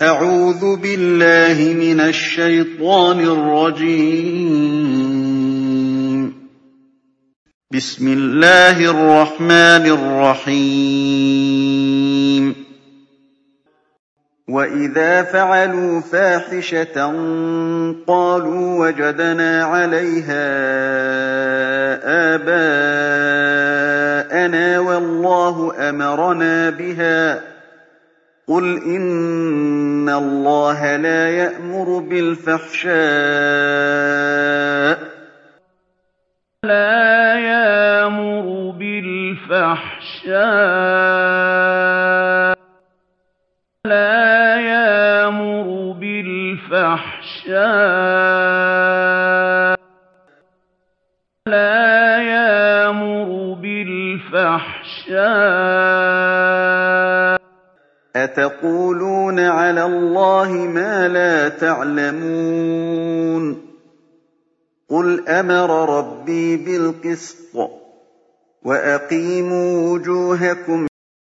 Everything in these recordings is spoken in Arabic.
أعوذ بالله من الشيطان الرجيم. بسم الله الرحمن الرحيم. وإذا فعلوا فاحشة قالوا وجدنا عليها آباءنا والله أمرنا بها قل إن الله لا يأمر بالفحشاء أتقولون على الله ما لا تعلمون قل أمر ربي بالقسط وأقيموا وجوهكم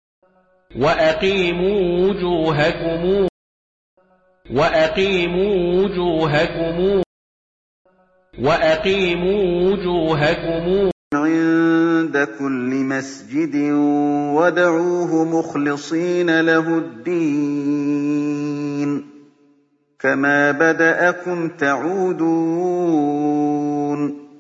عند كل مسجد وادعوه مخلصين له الدين كما بدأكم تعودون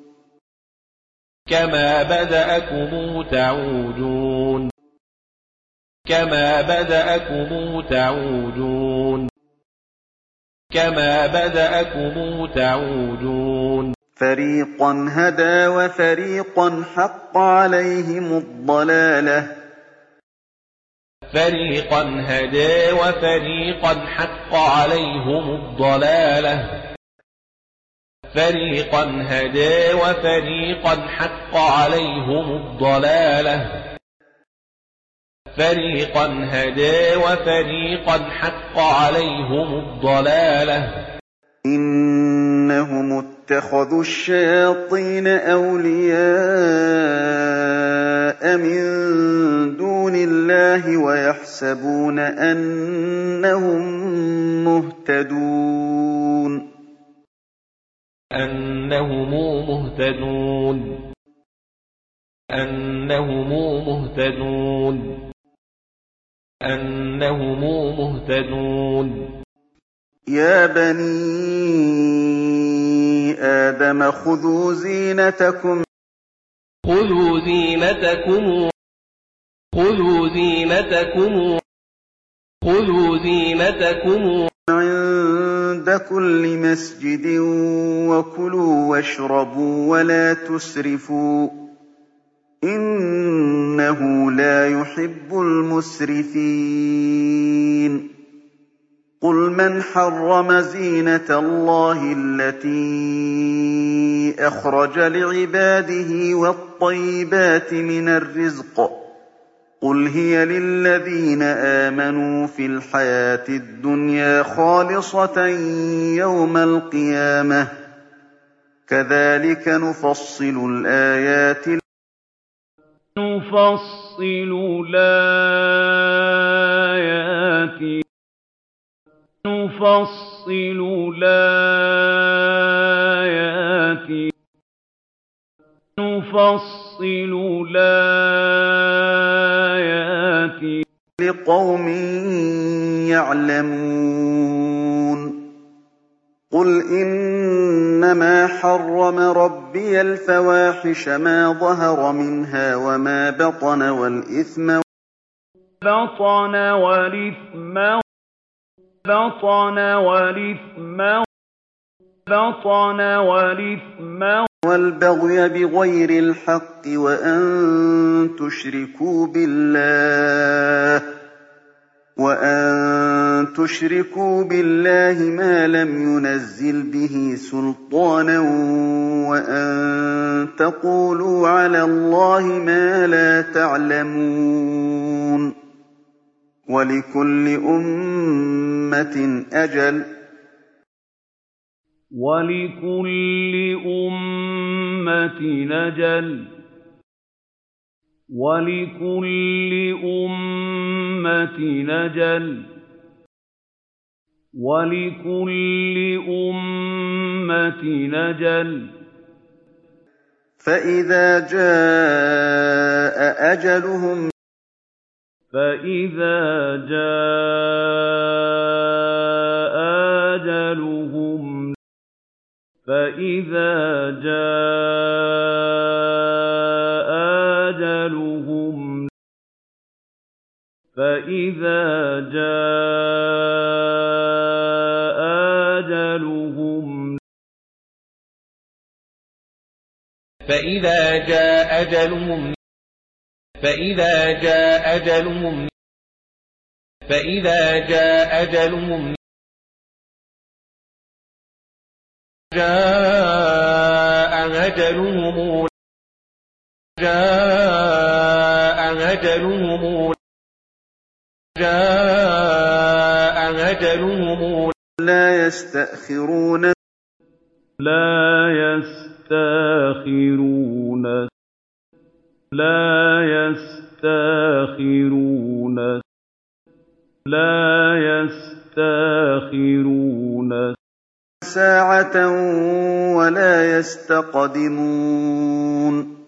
فريقا هدى وفريقا حق عليهم الضلالة إنهم اتخذوا الشياطين أولياء من دون الله ويحسبون أنهم مهتدون يا بني آدم خذوا زينتكم عند كل مسجد وكلوا واشربوا ولا تسرفوا إنه لا يحب المسرفين قل من حرم زينة الله التي أخرج لعباده والطيبات من الرزق قل هي للذين آمنوا في الحياة الدنيا خالصة يوم القيامة كذلك نفصل الآيات لقوم يعلمون قل إنما حرم ربي الفواحش ما ظهر منها وما بطن والإثم والبغي بغير الحق وأن تشركوا بالله ما لم ينزل به سلطانا وأن تقولوا على الله ما لا تعلمون ولكل أمة أجل وَلِكُلِّ أُمَّةٍ أَجَلٌ ۖ فَإِذَا جَاءَ أَجَلُهُمْ لَا يَسْتَأْخِرُونَ لَا يَسْتَأْخِرُونَ سَاعَةً وَلَا يَسْتَقْدِمُونَ